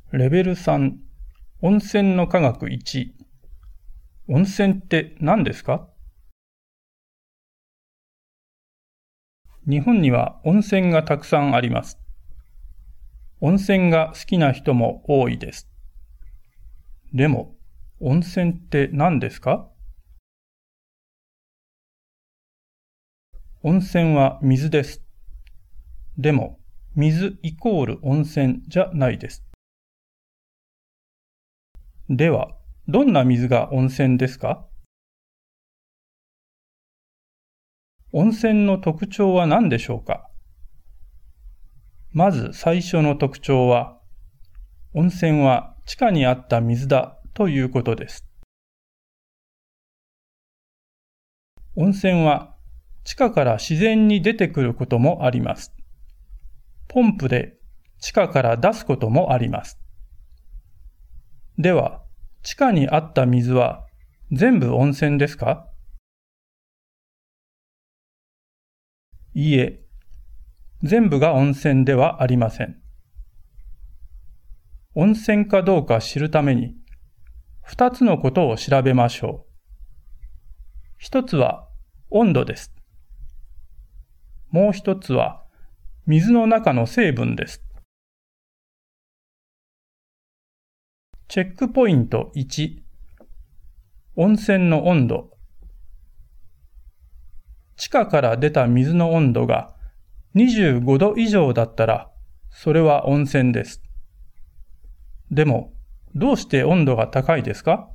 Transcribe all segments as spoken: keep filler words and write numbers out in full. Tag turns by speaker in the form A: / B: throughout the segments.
A: レベルさん、温泉の科学いち。温泉って何ですか？日本には温泉がたくさんあります。温泉が好きな人も多いです。でも、温泉って何ですか？温泉は水です。でも、水イコール温泉じゃないです。では、どんな水が温泉ですか？温泉の特徴は何でしょうか？まず最初の特徴は、温泉は地下にあった水だということです。温泉は地下から自然に出てくることもあります。ポンプで地下から出すこともあります。では、地下にあった水は全部温泉ですか？いいえ、全部が温泉ではありません。温泉かどうか知るために、二つのことを調べましょう。一つは温度です。もう一つは水の中の成分です。チェックポイントいち、温泉の温度。地下から出た水の温度がにじゅうごど以上だったら、それは温泉です。でも、どうして温度が高いですか？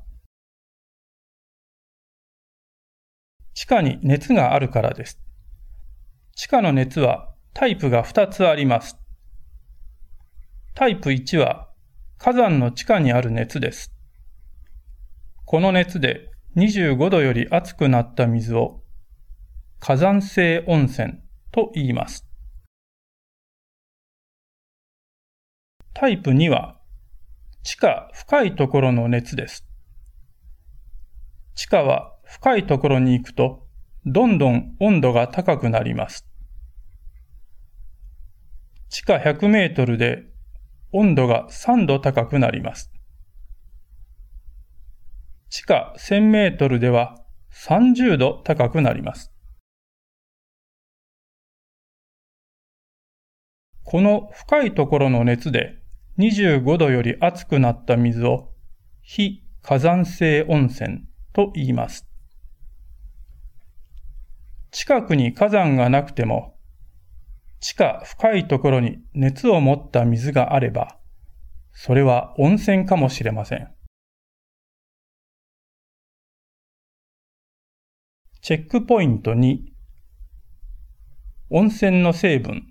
A: 地下に熱があるからです。地下の熱はタイプがふたつあります。タイプいちは火山の地下にある熱です。この熱でにじゅうごどより熱くなった水を火山性温泉と言います。タイプには地下深いところの熱です。地下は深いところに行くとどんどん温度が高くなります。地下ひゃくメートルで温度がさんど高くなります。地下せんメートルではさんじゅうど高くなります。この深いところの熱でにじゅうごどより熱くなった水を非火山性温泉と言います。近くに火山がなくても、地下深いところに熱を持った水があれば、それは温泉かもしれません。チェックポイントに、温泉の成分。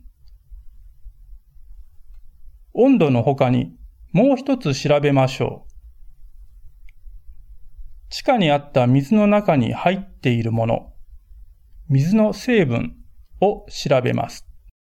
A: 温度の他にもう一つ調べましょう。地下にあった水の中に入っているもの、水の成分を調べます。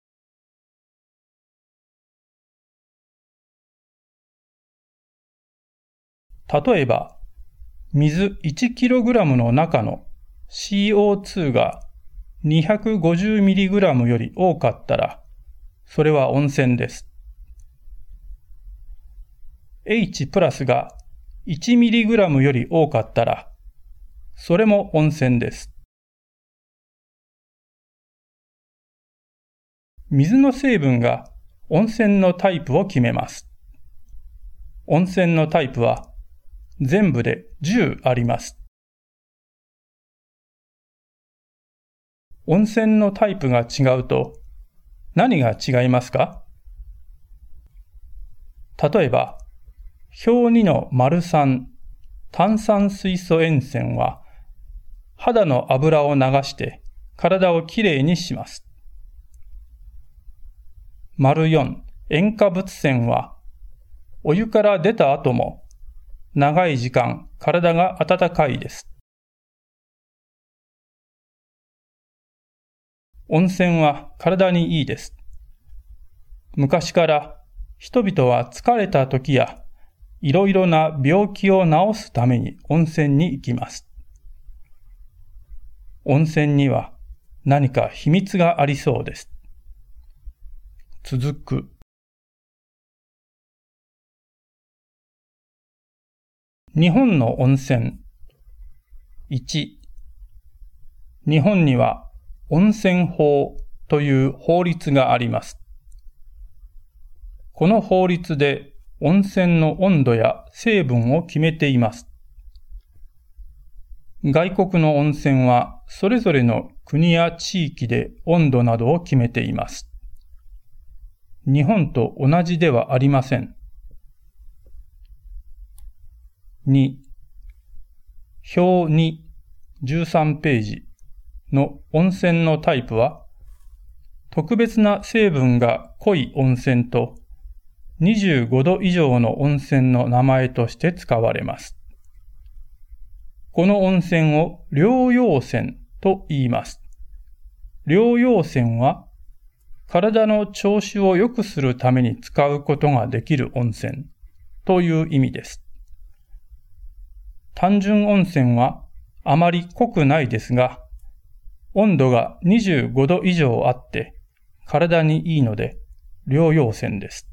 A: 例えば、水 いちキログラム の中の シーオーツー が にひゃくごじゅうミリグラム より多かったら、それは温泉です。H プラスが いちミリグラム より多かったら、それも温泉です。水の成分が温泉のタイプを決めます。温泉のタイプは全部でじゅうあります。温泉のタイプが違うと何が違いますか？例えば、表にの丸さん、炭酸水素塩泉は肌の油を流して体をきれいにします。丸よん、塩化物泉はお湯から出た後も長い時間体が温かいです。温泉は体にいいです。昔から人々は疲れた時やいろいろな病気を治すために温泉に行きます。温泉には何か秘密がありそうです。続く。 日本の温泉。いち、日本には温泉法という法律があります。この法律で温泉の温度や成分を決めています。外国の温泉はそれぞれの国や地域で温度などを決めています。日本と同じではありません。に、表にじゅうさんページの温泉のタイプは、特別な成分が濃い温泉とにじゅうごど以上の温泉の名前として使われます。この温泉を療養泉と言います。療養泉は体の調子を良くするために使うことができる温泉という意味です。単純温泉はあまり濃くないですが、温度がにじゅうごど以上あって体にいいので療養泉です。